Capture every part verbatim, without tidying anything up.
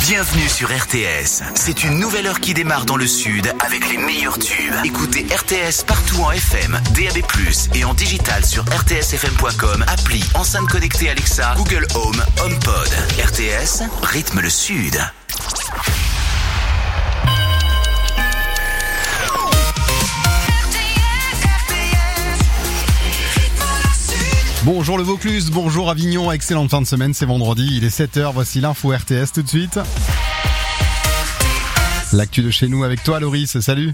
Bienvenue sur R T S. C'est une nouvelle heure qui démarre dans le sud avec les meilleurs tubes. Écoutez R T S partout en F M, D A B plus, et en digital sur r t s f m point com, appli, enceinte connectée Alexa, Google Home, HomePod. R T S, rythme le sud. Bonjour le Vaucluse, bonjour Avignon, excellente fin de semaine, c'est vendredi, il est sept heures, voici l'info R T S tout de suite. L'actu de chez nous avec toi Loris, salut.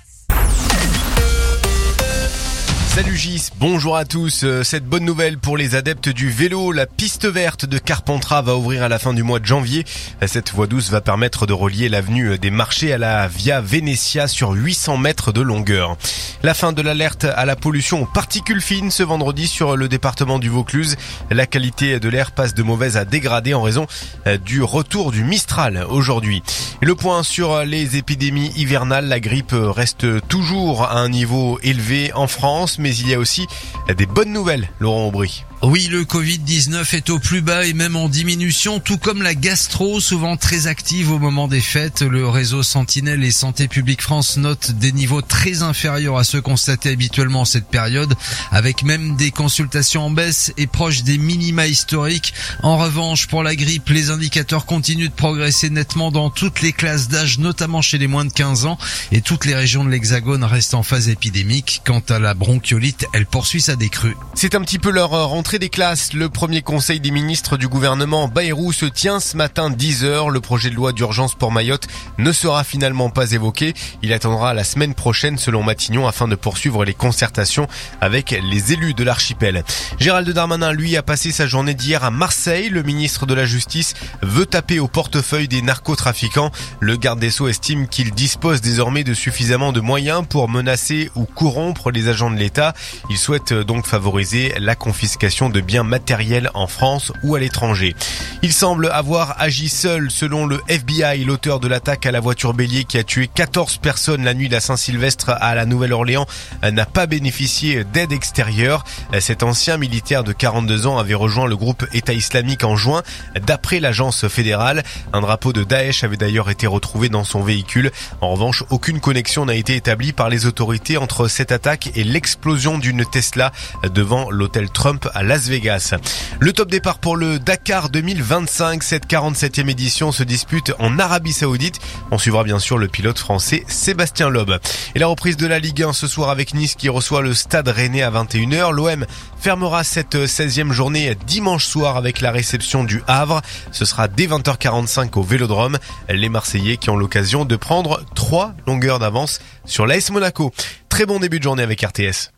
Salut Gis, bonjour à tous. Cette bonne nouvelle pour les adeptes du vélo, la piste verte de Carpentras va ouvrir à la fin du mois de janvier. Cette voie douce va permettre de relier l'avenue des Marchés à la Via Venezia sur huit cents mètres de longueur. La fin de l'alerte à la pollution aux particules fines ce vendredi sur le département du Vaucluse. La qualité de l'air passe de mauvaise à dégradée en raison du retour du Mistral aujourd'hui. Et le point sur les épidémies hivernales, la grippe reste toujours à un niveau élevé en France, mais il y a aussi des bonnes nouvelles, Laurent Aubry. Oui, le covid dix-neuf est au plus bas et même en diminution, tout comme la gastro, souvent très active au moment des fêtes. Le réseau Sentinelle et Santé publique France note des niveaux très inférieurs à ceux constatés habituellement en cette période, avec même des consultations en baisse et proches des minima historiques. En revanche, pour la grippe, les indicateurs continuent de progresser nettement dans toutes les classes d'âge, notamment chez les moins de quinze ans, et toutes les régions de l'Hexagone restent en phase épidémique. Quant à la bronchiolite, elle poursuit sa décrue. C'est un petit peu leur rentrée des classes. Le premier conseil des ministres du gouvernement Bayrou se tient ce matin dix heures. Le projet de loi d'urgence pour Mayotte ne sera finalement pas évoqué. Il attendra la semaine prochaine selon Matignon afin de poursuivre les concertations avec les élus de l'archipel. Gérald Darmanin, lui, a passé sa journée d'hier à Marseille. Le ministre de la Justice veut taper au portefeuille des narcotrafiquants. Le garde des Sceaux estime qu'il dispose désormais de suffisamment de moyens pour menacer ou corrompre les agents de l'État. Il souhaite donc favoriser la confiscation de biens matériels en France ou à l'étranger. Il semble avoir agi seul selon le F B I. L'auteur de l'attaque à la voiture bélier qui a tué quatorze personnes la nuit de la Saint-Sylvestre à la Nouvelle-Orléans n'a pas bénéficié d'aide extérieure. Cet ancien militaire de quarante-deux ans avait rejoint le groupe État islamique en juin. D'après l'agence fédérale, un drapeau de Daesh avait d'ailleurs été retrouvé dans son véhicule. En revanche, aucune connexion n'a été établie par les autorités entre cette attaque et l'explosion d'une Tesla devant l'hôtel Trump à Las Vegas. Le top départ pour le Dakar deux mille vingt-cinq, cette quarante-septième édition se dispute en Arabie Saoudite. On suivra bien sûr le pilote français Sébastien Loeb. Et la reprise de la Ligue un ce soir avec Nice qui reçoit le Stade Rennais à vingt et une heures. L'O M fermera cette seizième journée dimanche soir avec la réception du Havre. Ce sera dès vingt heures quarante-cinq au Vélodrome. Les Marseillais qui ont l'occasion de prendre trois longueurs d'avance sur l'A S Monaco. Très bon début de journée avec R T S.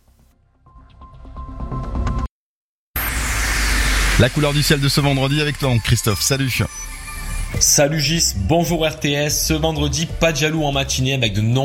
La couleur du ciel de ce vendredi avec toi Christophe, salut. Salut Gis, bonjour R T S. Ce vendredi, pas de jaloux en matinée avec de nombreux